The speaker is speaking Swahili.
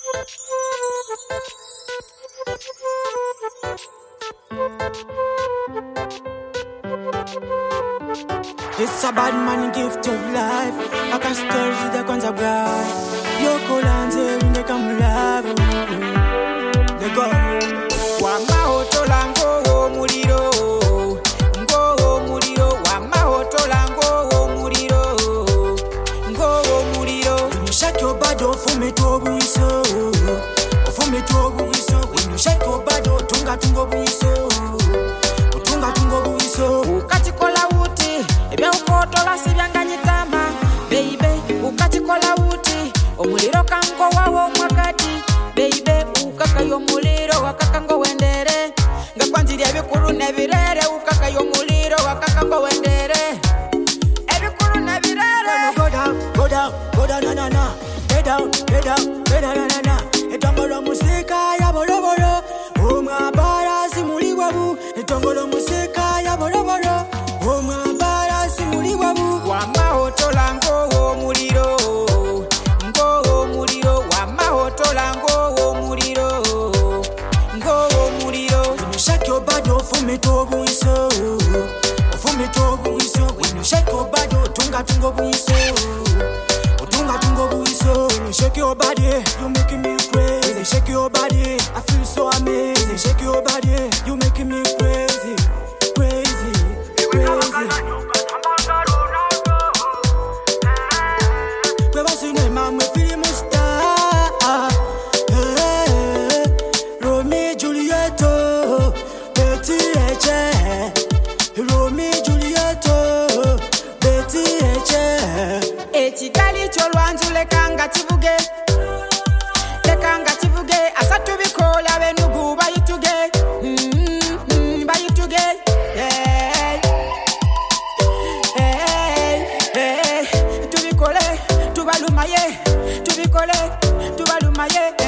It's a bad man gift of life. I can story the kwanza bright. Yoko lanze uneka mulavu. Let go. Wama hotola ngo muliro. Ngo muliro. Wama hotola ngo muliro. Ngo muliro. When you shake your body, fume to buiso. Fume to buiso. When you shake your body, tunga tungo buiso. Tunga tungo buiso. Ukatikola uti. Ebe ukotola sibyanganyitama. Baby, ukatikola uti. Omuliro kanko wawo mwakati. Baby, ukakayo muliro wakakango wendere. Ngakwanziri ebikuru nebirere ukakayo muliro wakakango wendere. Ebikuru nebirere. Go down, go down, go down, na na na. Get down, get down, get down, na na na. Etongolo musika ya boroboro. Omwabara simuli wabu. Etongolo musika ya boroboro. Omwabara simuli wabu. Wama hotola ngo muliro. Ngo muliro. Wama hotola ngo muliro. Ngo muliro. When you shake your body, fume to buiso. Fume to buiso. When you shake your body, tunga tungo buiso. Tunga tungo buiso. When you shake your body, you making me crazy. Shake your body, I feel so amazing. Shake your body, you making me crazy, crazy, crazy. We was in a man, we feel musta. Romeo Julietto, Betty Eche. Romeo Julietto, Betty Eche. Eti gali cholwanzu lekanga tivuge. Lekanga tivuge. Asatu bikola benugu bayituge. Bayituge. Hey. Hey. Hey. Tubikole, tubalumaye. Tubikole, tubalumaye.